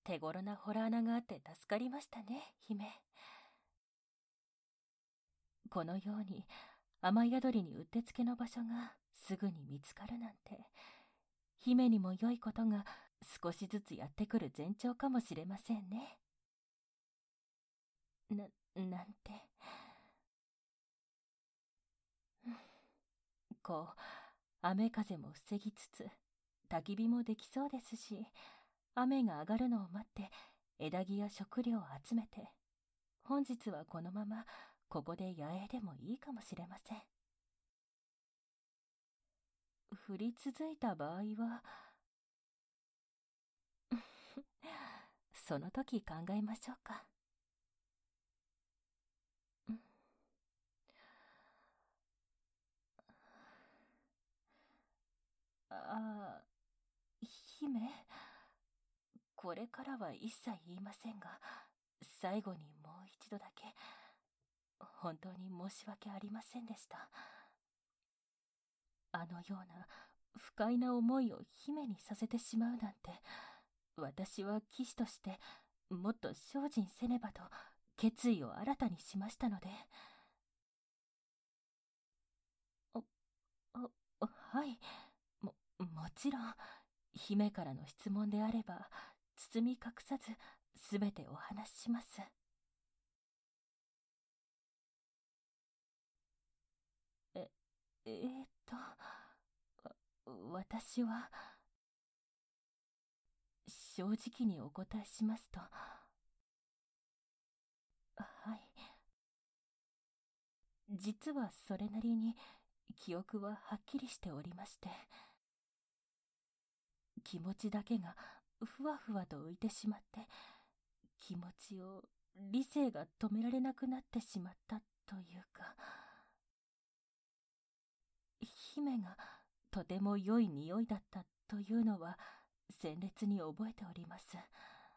手頃な洞穴があって助かりましたね、姫。このように雨宿りにうってつけの場所がすぐに見つかるなんて、姫にも良いことが少しずつやってくる前兆かもしれませんね。なんて。こう、雨風も防ぎつつ、焚き火もできそうですし、雨が上がるのを待って枝木や食料を集めて、本日はこのままここで野営でもいいかもしれません。降り続いた場合はその時考えましょうか。ああ、姫、これからは一切言いませんが、最後にもう一度だけ、本当に申し訳ありませんでした。あのような不快な思いを姫にさせてしまうなんて、私は騎士としてもっと精進せねばと決意を新たにしましたので。はい、もちろん、姫からの質問であれば、包み隠さず、すべてお話しします。え、えーっと、私は、正直にお答えしますと、はい。実はそれなりに、記憶ははっきりしておりまして、気持ちだけがふわふわと浮いてしまって、気持ちを理性が止められなくなってしまったというか、姫がとても良い匂いだったというのは鮮烈に覚えております。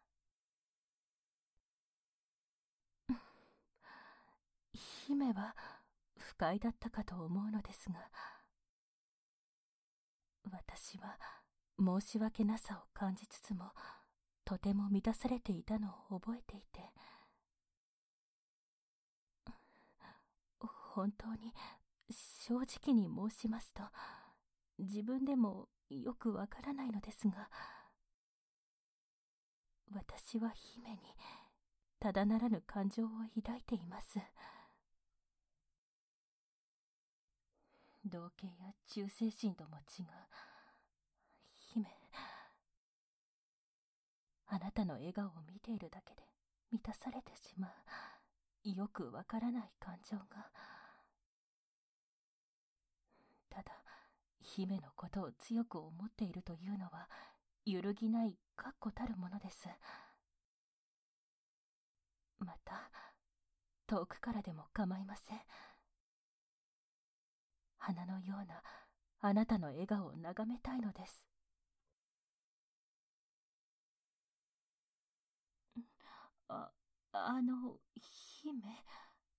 姫は不快だったかと思うのですが、私は申し訳なさを感じつつも、とても満たされていたのを覚えていて、本当に正直に申しますと、自分でもよくわからないのですが、私は姫にただならぬ感情を抱いています。同型や忠誠心とも違う。姫、あなたの笑顔を見ているだけで満たされてしまう、よくわからない感情が。ただ、姫のことを強く思っているというのは、揺るぎない確固たるものです。また、遠くからでも構いません。花のようなあなたの笑顔を眺めたいのです。あ、姫。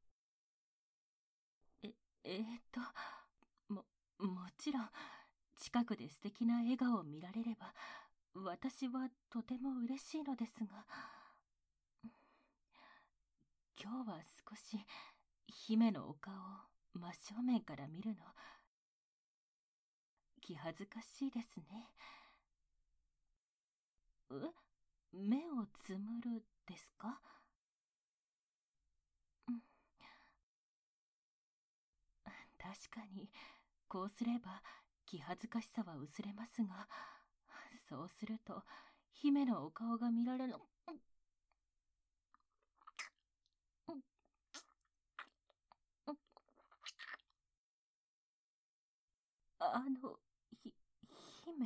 え、えーっと、も、もちろん、近くで素敵な笑顔を見られれば、私はとても嬉しいのですが、今日は少し、姫のお顔を真正面から見るの、気恥ずかしいですね。目をつむるですか？うん、確かに、こうすれば気恥ずかしさは薄れますが、そうすると、姫のお顔が見られるの。あの、姫。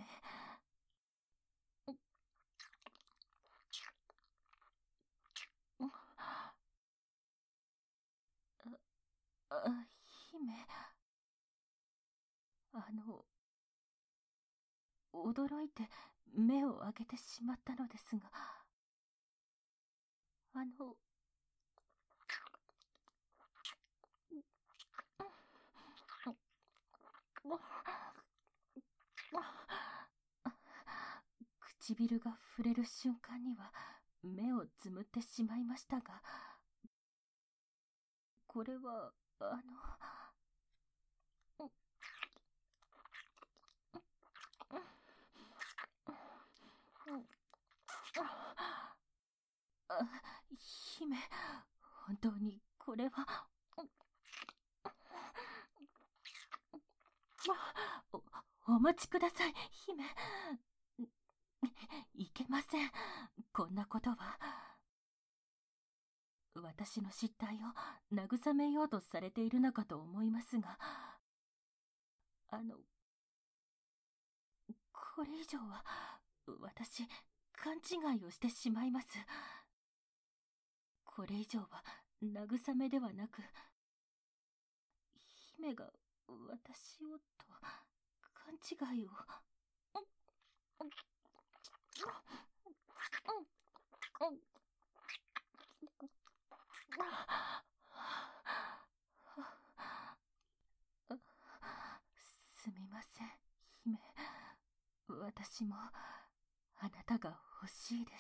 姫。驚いて目を開けてしまったのですが、あの、唇が触れる瞬間には目をつむってしまいましたが、これは、姫、本当にこれは、お待ちください、姫。いけません。こんなことは。私の失態を慰めようとされているのかと思いますが、これ以上は、私、勘違いをしてしまいます。これ以上は、慰めではなく、姫が私をと、勘違いを。すみません、姫。私も、あなたが欲しいです。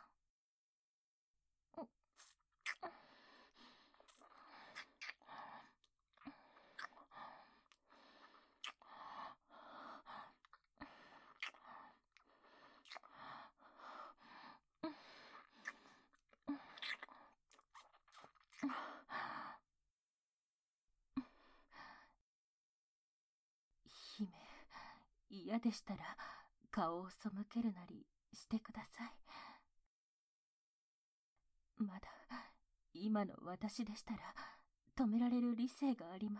姫、嫌でしたら顔を背けるなりしてください。まだ今の私でしたら止められる理性があります。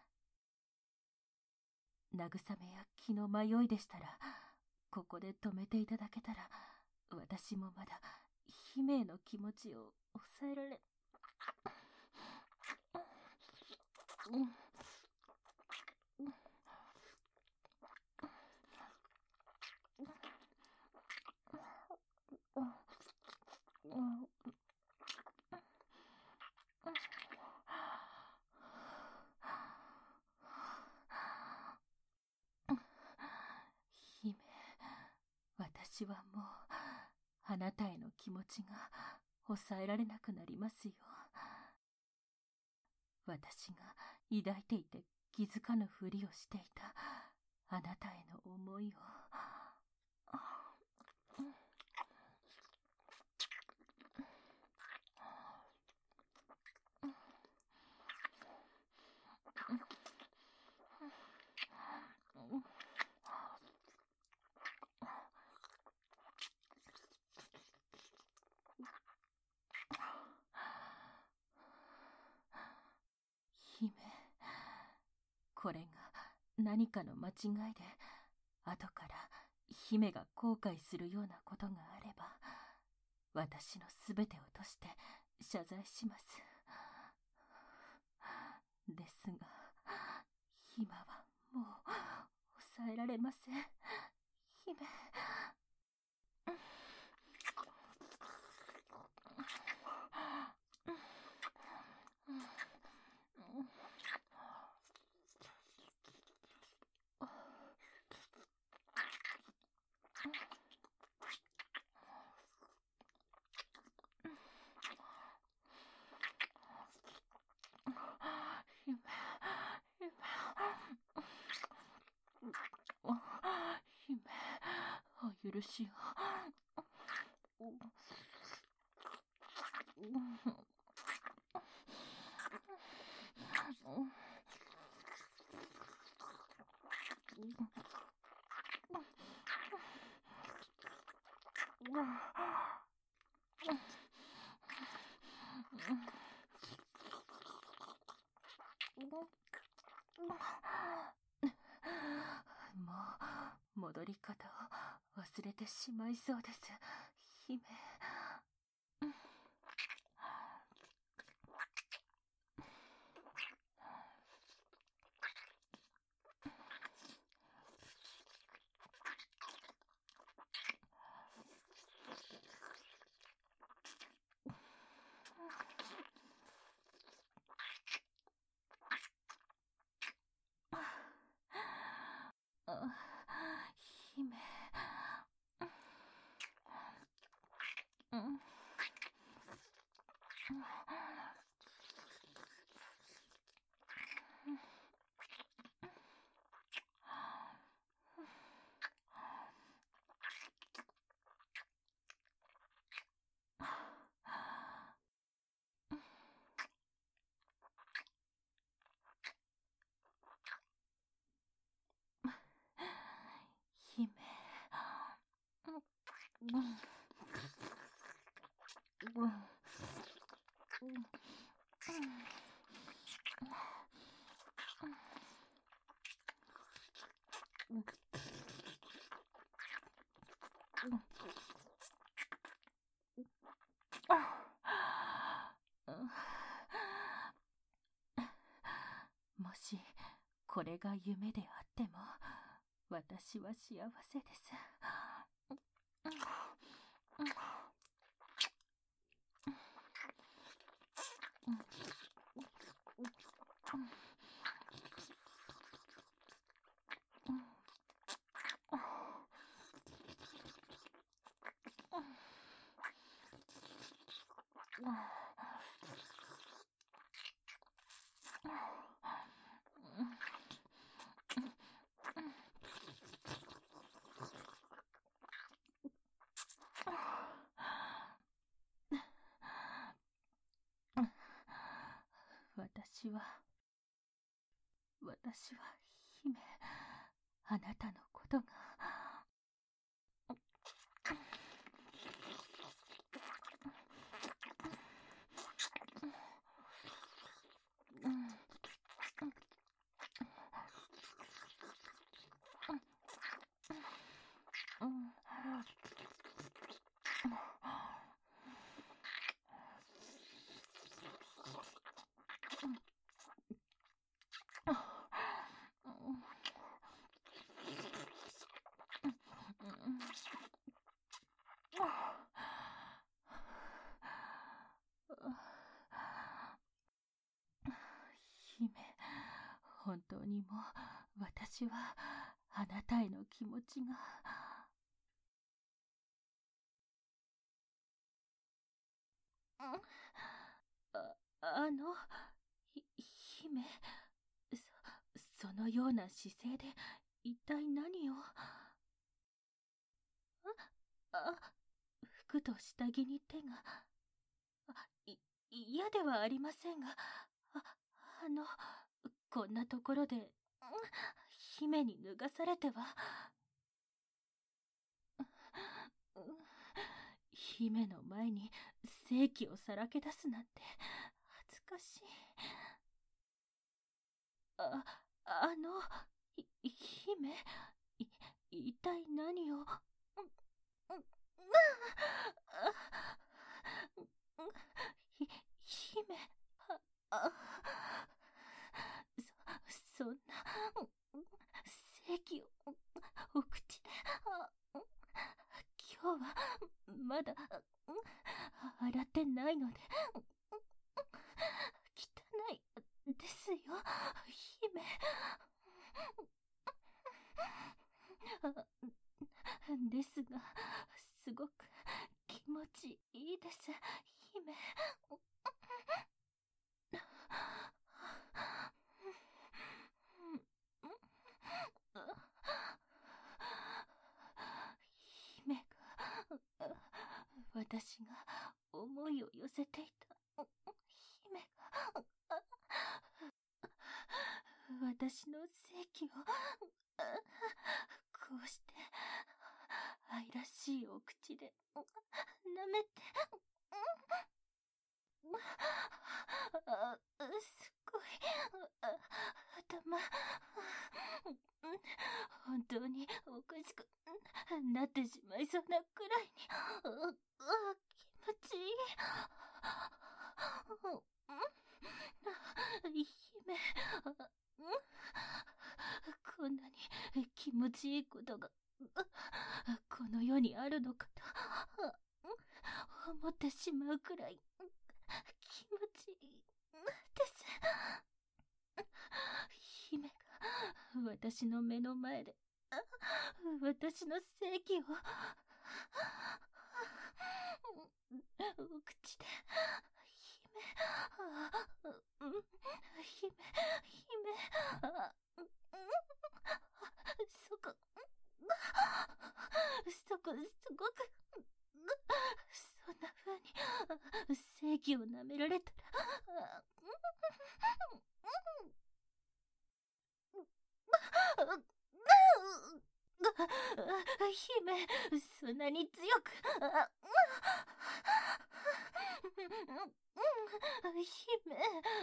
慰めや気の迷いでしたらここで止めていただけたら、私もまだ姫への気持ちを抑えられ。姫、私はもうあなたへの気持ちが抑えられなくなりますよ。私が抱いていて気づかぬふりをしていたあなたへの思いを。姫、これが何かの間違いで、後から姫が後悔するようなことがあれば、私のすべてをとして謝罪します。ですが、今はもう抑えられません。姫。姫、お許しを。もう戻り方を忘れてしまいそうです、姫。姫。 もしこれが夢であっても私は幸せです。私は姫、あなたのことが姫、本当にもう私はあなたへの気持ちが姫、そのような姿勢で一体何を服と下着に手が嫌ではありませんが、こんなところで姫に脱がされては姫の前に性器をさらけ出すなんて恥ずかしい。姫、一体何を姫、そんな性器をお口で今日はまだ洗ってないので汚いですよ、姫。ですが、すごく気持ちいいです、姫。姫が、私が思いを寄せていた姫が、私の性器をこうして愛らしいお口で舐めてすごい頭本当におかしくなってしまいそうなくらいに気持ちいい。姫、こんなに気持ちいいことがこの世にあるのかと思ってしまうくらい気持ちいいです。姫が私の目の前で私の性器をお口で姫、すごくそんな風に性器を舐められたら姫、そんなに強く。姫、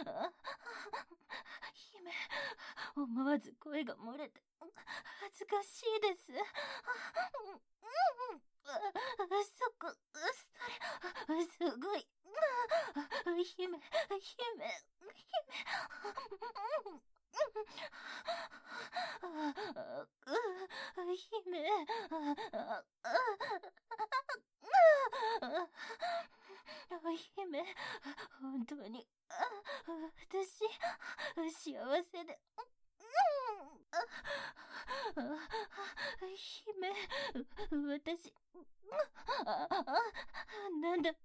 姫、思わず声が漏れて恥ずかしいです。それ、すごい。姫、姫、本当に、私、幸せで。姫、私、なんだか、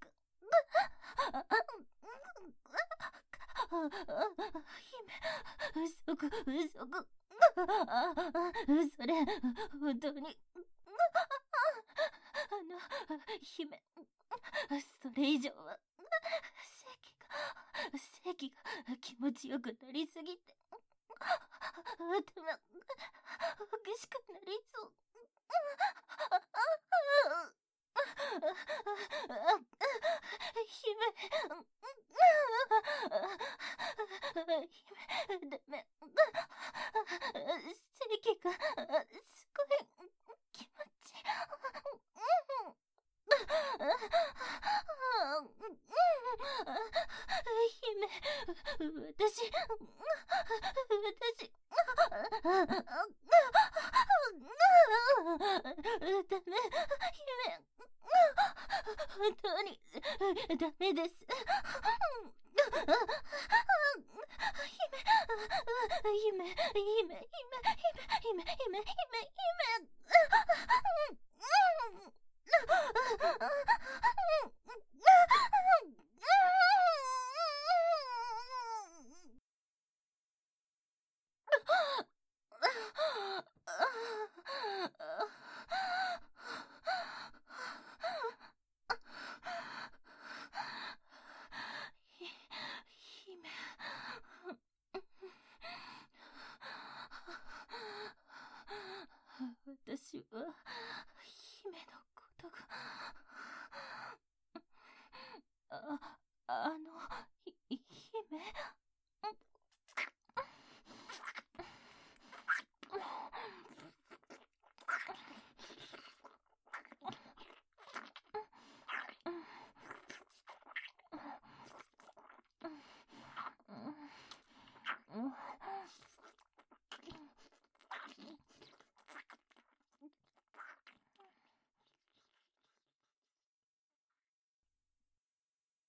姫、それ、本当に、姫、それ以上は、席が気持ちよくなりすぎて、頭、おかしくなりそう。姫、ダメ。席が、すごい、気持ち。姫、私、ダメ、姫、本当に、ダメです。姫、私は、姫のことが、姫